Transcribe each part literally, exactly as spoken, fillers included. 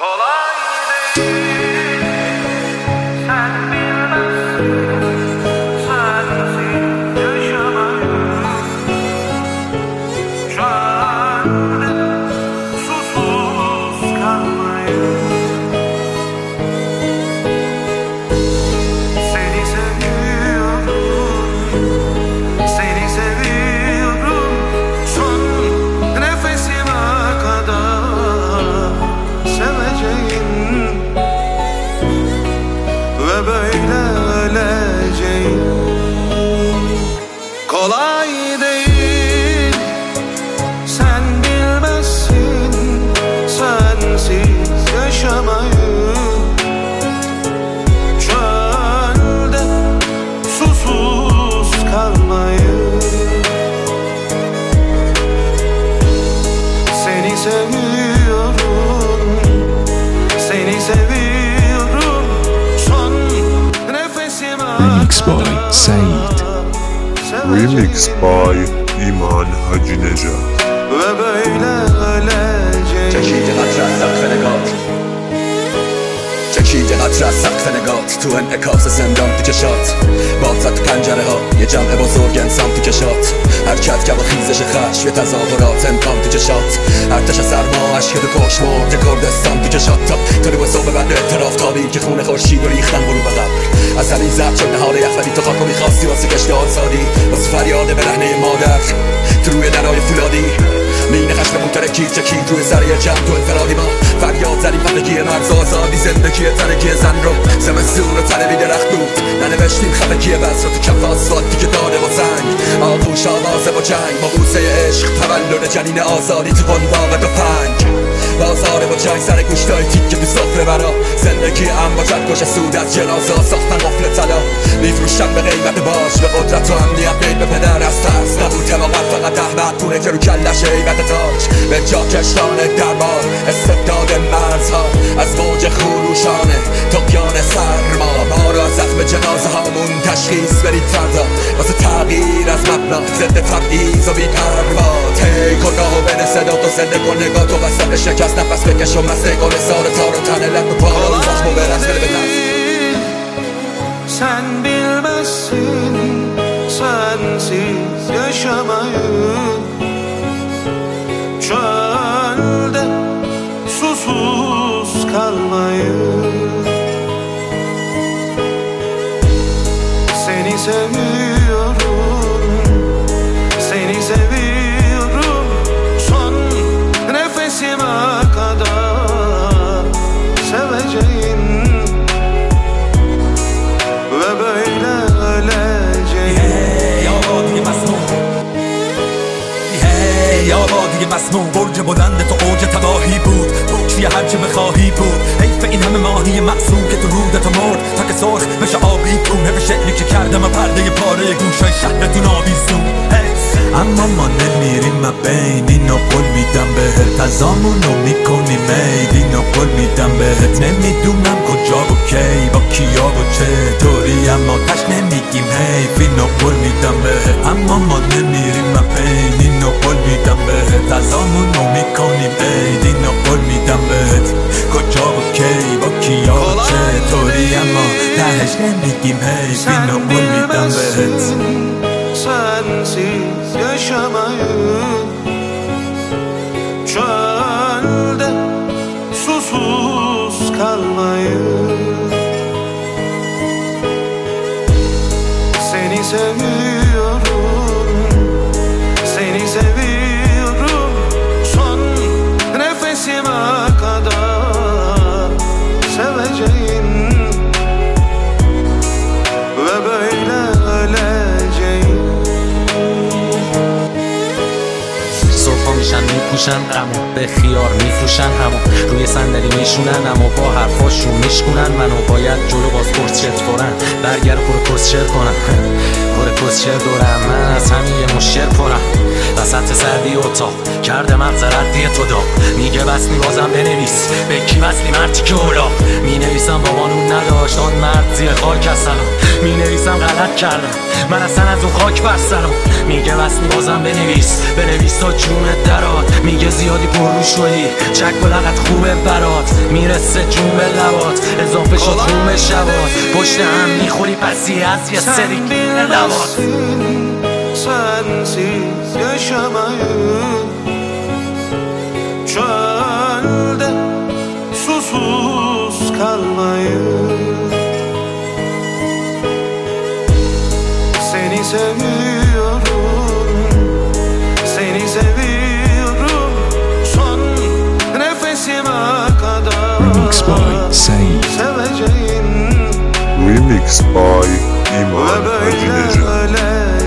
Remix by Said. Remix by ایمان حاجی نژاد. چکید قطر از سقف نگات چکید قطر از سقف نگات تو انعکاس زندان تو چشات بازد تو پنجره ها یه جمع بزرگ انسان تو کشات حرکت که با خیزش خشم یه تظاهرات امکان تو چشات ارتش سرما عشق تو کش مرد کردستان تو کشات تا طلوع صبح بعد اعتراف تابی که خون خورشید و ریختن برو به قبر از همین زد شد نهار یخوری تو خاکو میخواستی واسه کشت آزادی واسه فریاد برهنه مادر تو روی درای فولادی مین خشم مترکی چکید روی سر یه جمع تو انفرادی ما فریاد زدیم فردگی مرز آزادی زندگی ترکی زن رو زمستون و تنه بی درخت بود ننوشتیم خفکی بس رو تو کف آسفالتی که داده با سنگ آغوش آوازه با جنگ با بوسه عشق تولد جنین آزادی تو قنباغ و پنگ بازار با جنگ سر گوشتای تیکه تو سفره برا زندگی ام با جنگوش سود از جنازه ساختن قفل طلا میفروشن به قیمت باش به قدرت و امنیت بین به پدر از ترس نبود حماقت فقط احمد پونه که رو کلش هیبت تاج به جا کشتان دربار استبداد مرزها از موج خروشانه طغیان سرما ما را زخم جنازه هامون تشخیص برید فردا واسه تغییر از مبنا ضد تبعیض و بی‌پروا تی کن راهو بین صدات و زنده کن نگاه تو وسط شکست نفس بکش و مسته کن سار تار و تنه لب و پارا و زخم و برس بره به دست Sen bilmezsin sensiz yaşamayı Çölde susuz kalmayı Seni seviyorum, seni seviyorum Son nefesime kadar seveceğim Ve böyle öleceğim Hey آبادی مسموم Hey آبادی مسموم برج بلند تو اوج تباهی بود بکشی هرچه بخواهی بود حیف این همه ماهی معصوم که تو رودت مرد تا که سرخ بشه آبی کون حیف شعری که کردم و پرده پاره گوشای شهرتون آویزون اما ما نمیریم ما بین اینو قول میدم بهت تزامونو میکنیم عید اینو قول میدم بهت نمیدونم کجا و کی با کیا و چطوری اما تش نمیگیم حیف اینو قول میدم بهت اما ما نمیریم ما بین اینو قول میدم بهت تزامونو میکنیم عید اینو قول میدم بهت کجا و کی با کیا و چطوری اما تش نمیگیم حیف اینو قول میدم بهت Sensiz yaşamayı Çölde susuz kalmayı Seni seviyorum, seni seviyorum Son nefesime kadar seveceğim Ve böyle öleceğim صبحا میشن میپوشن غمو به خیار میفروشن همو روی صندلی میشونن اما با حرفاشون میشکنن منو باید جلو باز پرسچت خورن برگر پر پرسچر کنن پر پرسچر دورم من از همین یه مشکل پرم وسط سردی اتاق کرده مغز ردی تو داغ. میگه بسنی بازم بنویس به کی بسنی مرتی که اولاق. می نویسم بابان اون نداشت آن مرد زیر خاک از سلام. می نویسم غلط کردم من اصلا از اون خاک بر سرم. میگه بسنی بازم بنویس بنویس تا جونت درات. میگه زیادی پررو شدی چک و لغت خوبه برات. میرسه جون به لبات اضافه شد روم شبات. پشت هم میخوری پسی از یه سری لبات. Sensiz yaşamayı çölde susuz kalmayı. Seni seviyorum, seni seviyorum son nefesime kadar. Remix by Saint. Seveceğim Remix by İman Hacı Necat.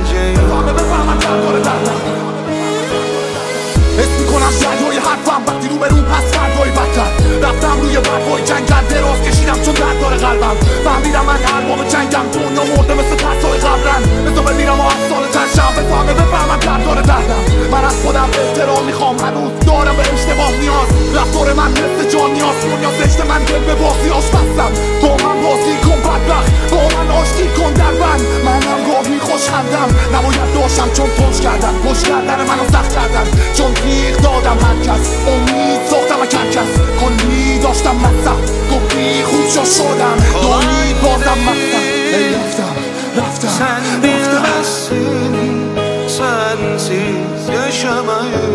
حس میکنم دریای حرفم وقتی رو به رو پس فردای بدتر. رفتم روی برفای جنگل دراز کشیدم چون درد داره قلبم. فهمیدم من ارباب جنگم دنیا مرده مثل ترسای قبرن. بزا بمیرم و افسانه تنشم بفهمه بفهمم درد داره دردم. من از خودم احترام میخوام هنوز دارم به اشتباه نیاز. رفتار من مثل جان نیاز دنیا زشت من دل به بازی آش بستم. با من بازی کن بدبخت با من آشتی کن در بند. منم گاهی خوشخندم نباید داشتم چون پشت کردن پشت کردن منو سخت کردن. چون تیغ دادم هر کس امید ساختم و کم کس کلی داشتم مصف گفتی خوب شا شدم دامید بازم مصف. ای رفتم رفتم Sen bilmezsin sensiz yaşamayı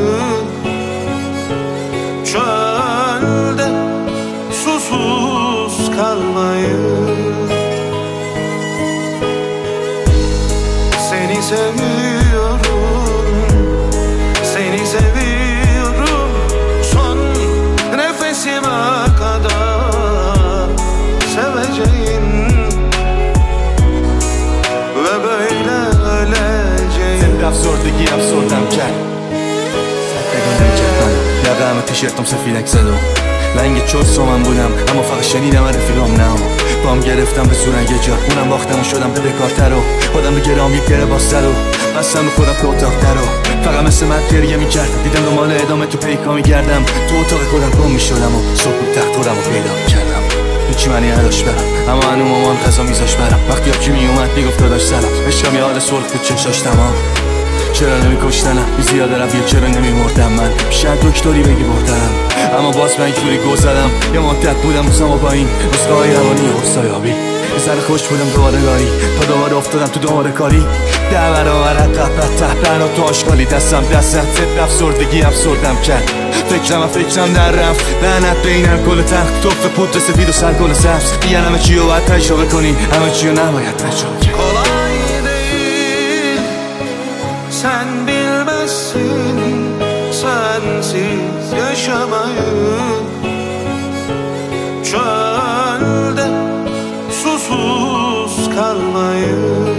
çölde susuz kalmayı. Seni seviyorum, seni seviyorum son nefesime kadar. Seveceğim ve böyle öleceğim. افسردگی افسردم کرد نگاه نمیکرد من یقه همه تیشرتم سفیدک زد و لنگ چوست من بودم اما فقط شنیدم از رفیقام نه بام گرفتم به صورت یه جا اونم باختم و شدم به بکارتر و خودم رو گرام یک گره باستر و بستم به خودم تو اتاق در و فقط مثل من گریه میکردم دیدم دنبال ادامه تو پیکا میگردم تو اتاق خودم گم میشدم و صبح تخت خودم رو پیدا میکردم. هیچی منی نداشت برم اما هنو مامان غذا میذاش برم. وقتی آبجی میومد میگفت داداش سلام عشقم یه حال سرخ بود چشاش تمام. چرا نمیکشتنم بی زیاده رویه چرا نمیمردم من شاید دکتری بگی بردم اما باز من اینجوری گذرم. یه مدت بودم روزم و با این نسخه‌های روانی حسایابی یه ذره خوش بودم دوباره گاهی تا دوباره افتادم تو دوباره کاری. ده برابر عقب ته برنا تو آشغالی دستم دستت ضد افسردگی افسردم کرد. فکرم و فکرم در رفت لعنت بینم کل تخت توف پودر سفید و سرگل سبز. دیگه همه چی رو باید تجربه کنی همه چی رو نباید تجربه کنی. Kolay değil sen bilmezsin sensiz yaşamayı çölde susuz kalmayı.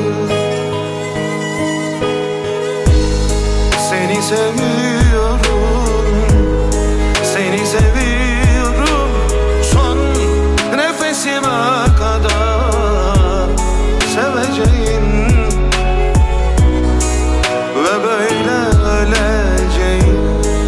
Seni seviyorum, seni seviyorum son nefesime kadar. Seveceğim ve böyle öleceğim.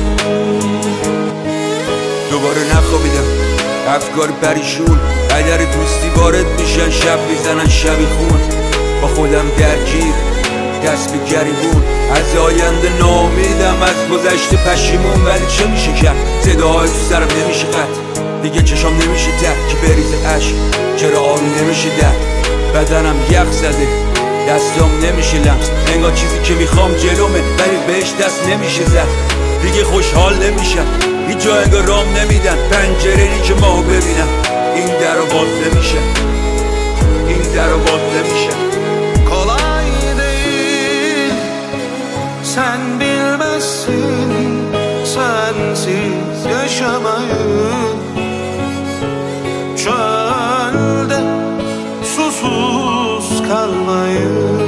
دوباره نخوابیدم افکار پریشون قدر دوستی وارد میشن شب میزنن شبی خون. با خودم درگیر دست به گریبون از آینده ناامیدم از گذشته پشیمون. ولی چه میشه کرد صداهای تو سرم نمیشه قطع دیگه چشام نمیشه تر که بریزه عشق چرا آروم نمیشه درد. بدنم یخ زده دستام نمیشه لمس انگار چیزی که میخوام جلومه ولی بهش دست نمیشه زد. دیگه خوشحال نمیشم هیچ جا انگار رام نمیدن پنجره‌ای که ماهو ببینم. این در رو باز نمیشه این در رو باز نمیشه. Kolay değil sen bilmezsin sensiz yaşamayı çölde susuz kalmayı.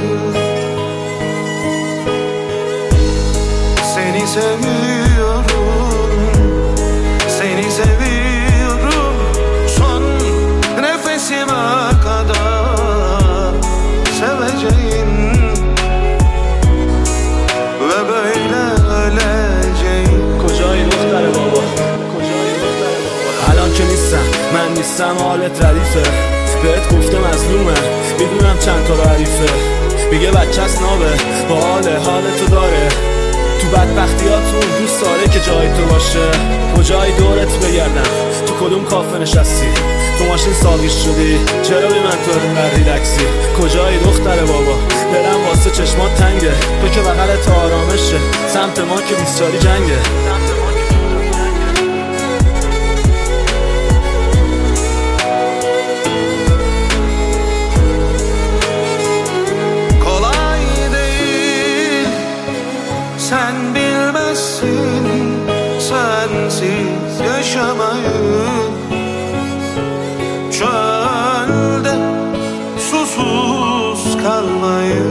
Seni seviyorum, seni seviyorum son nefesime kadar. Seveceğim ve böyle من نیستم حالت ردیفه، بهت گفته مظلومه، میدونم چند تا ردیفه، میگه بچه است نابه، با حال حال تو داره، تو بدبختیاتون دوست داره که جای تو باشه. کجای دورت بگردم، تو کدوم کافه نشستی، تو ماشین ساقیش شدی، چرا بی من تو اینقدر ریلکسی؟ کجای دختر بابا، دلم واسه چشمات تنگه، تو که بغلت آرامشه، سمت ما که بیست چاری جنگه. Sen bilmezsin sensiz yaşamayı, çölde susuz kalmayı.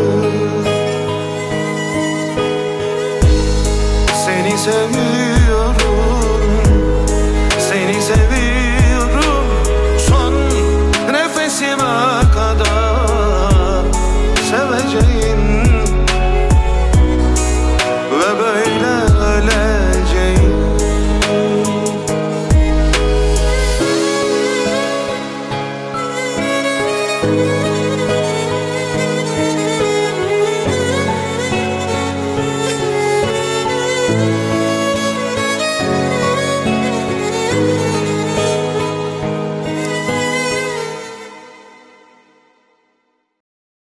Seni seviyorum, seni seviyorum, son nefesime kadar seveceğim. Ve böyle öleceğim.